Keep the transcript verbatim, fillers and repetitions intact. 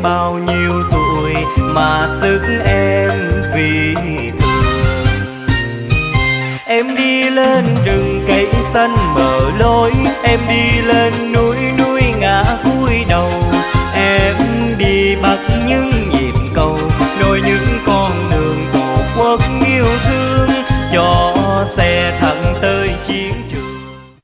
bao nhiêu tuổi mà sức em vì thương. Em đi lên rừng cây xanh mở lối, em đi lên núi